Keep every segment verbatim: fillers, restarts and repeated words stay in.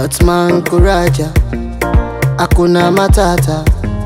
Dotman Kuraja, Akuna Matata.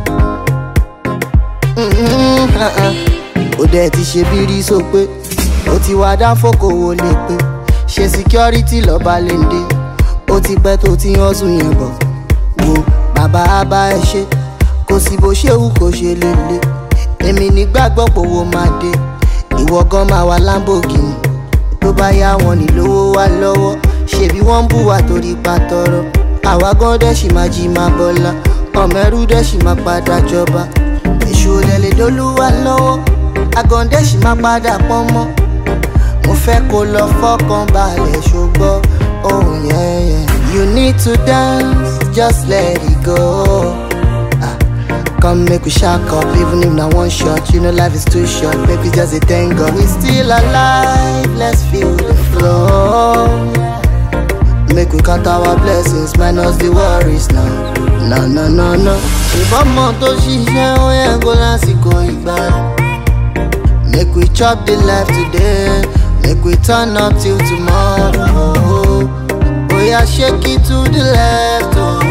Mm-hmm, uh-uh. Ode ti ṣe biri so pe, o ti wá dá fókòwò lè pe. Ṣe security lọ́ba lende, o ti pẹ́ tó ti hàn sùn yẹn bọ̀. Wo bàbá bá ẹ ṣe, kò sí bó ṣe wù kó ṣe lélẹ̀. Èmi nígbàgbọ́ pòwò máa dé, ìwọ gan máa wà Lamborghini. Tó bá yá wọn ní lówó wá lọ́wọ́, ṣebí wọ́n ń bù wá torí pa tọrọ. Àwa gan dẹ̀ ṣì máa jí máa bọ́lá, ọmọ ẹrú dẹ̀ ṣì máa padà jọba. Èṣù olè lè dolúwa lọ́wọ́, àgàn dẹ̀ ṣì máa padà pọ́n mọ́. Mo fẹ́ kó lọ fọ́kàn balẹ̀ ṣùgbọ́n oh yeah yeah. You need to dance, just let it go. ah. Come make we shack up, even if not one shot. You know life is too short, make we just a thank God. We still alive, let's feel the flow. Make we count our blessings, minus the worries now. No, no, no, no. If I'm on to ṣiṣẹ́, ó yẹ kó lásìkò ìgbà. Make we chop the life today, make we turn up till tomorrow. Oh yeah, shake it to the left, oh.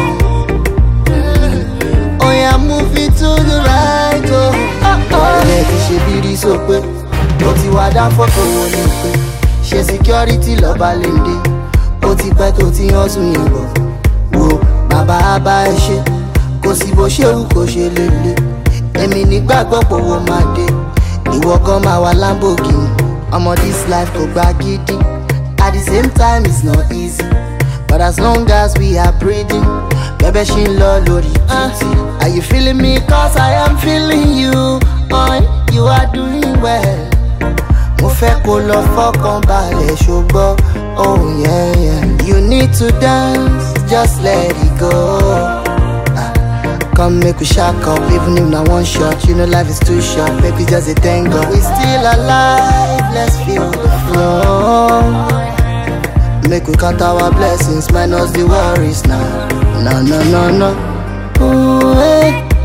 Oh yeah, move it to the right, oh. Ọ̀rẹ́ ti ṣe bírí so pé, o ti wá dá fókòwò ní pé. Ṣe security lọ́ba lende, o ti pẹ́ tó ti hàn sùn yẹn bọ̀. Wo bàbá bá ẹ ṣe, kò sí bó ṣe wù kó ṣe lélẹ̀. Èmi nígbàgbọ́ pòwò máa dé, ìwọ gan máa wà Lamborghini. Ọmọ this life kò gba gidi, at the same time it's not easy. But as long as we are breathing, bẹ́bẹ́ ṣì ń lọ lórí títì. Are you feeling me? Cause I am feeling you. Oh, you are doing well. Mo fẹ́ kó lọ fọ́kàn balẹ̀ ṣùgbọ́n oh yeah yeah. You need to dance, just let it go. ah. Come make we shack up, even if not one shot. You know life is too short, make we just a thank God. We still alive, let's feel the flow. Make we count our blessings, minus the worries now. No, no, no, no. Ooh, hey.